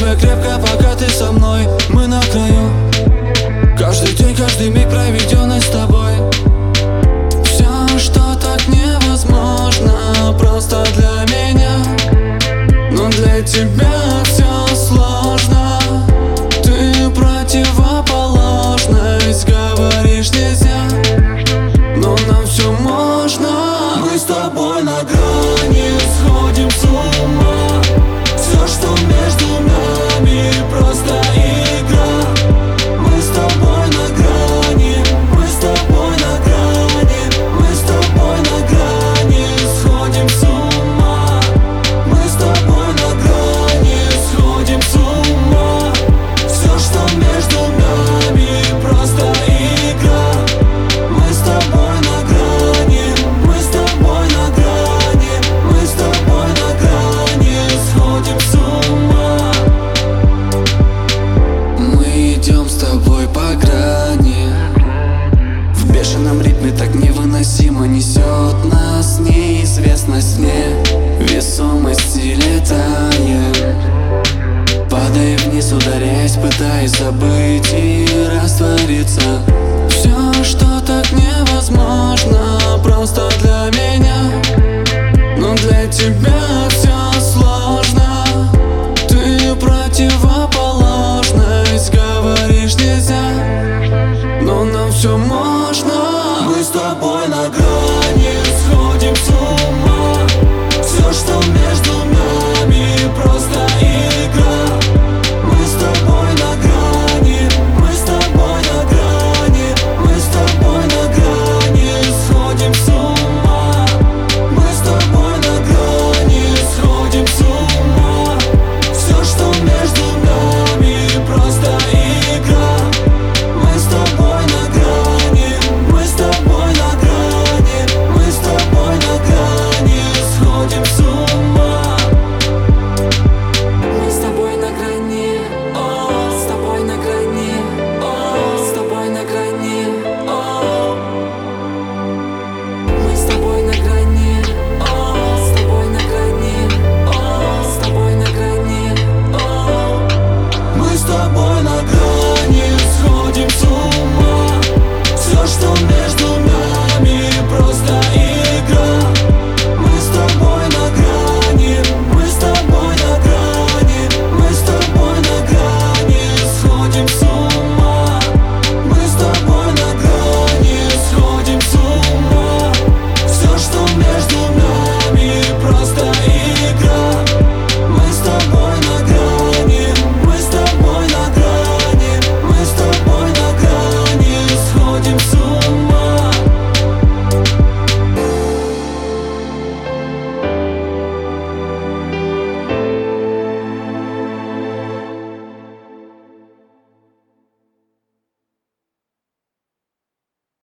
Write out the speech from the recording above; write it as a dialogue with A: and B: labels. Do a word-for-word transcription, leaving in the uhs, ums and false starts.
A: уже крепко, пока ты со мной. Мы на краю. Каждый день, каждый миг, проведенный с тобой. Все, что так невозможно, просто для меня. Но для тебя все сложно. Ты противоположность, говоришь нельзя, но нам все можно. Мы с тобой на грани, сходим с ума. Все, что между нами, просто игра. Мы с тобой на грани, мы с тобой на грани, мы с тобой на грани, сходим с ума. Мы с тобой на грани, сходим с ума. Все, что между нами, просто игра. Мы с тобой на грани, мы с тобой на грани, мы с тобой на грани, сходим с ума. Мы идем с тобой по грани. В бешеном ритме так невыносимо несет нас неизвестность мне. Весомости летаем, падая вниз, ударяясь, пытаясь забыть и раствориться. Все, что так невозможно, просто для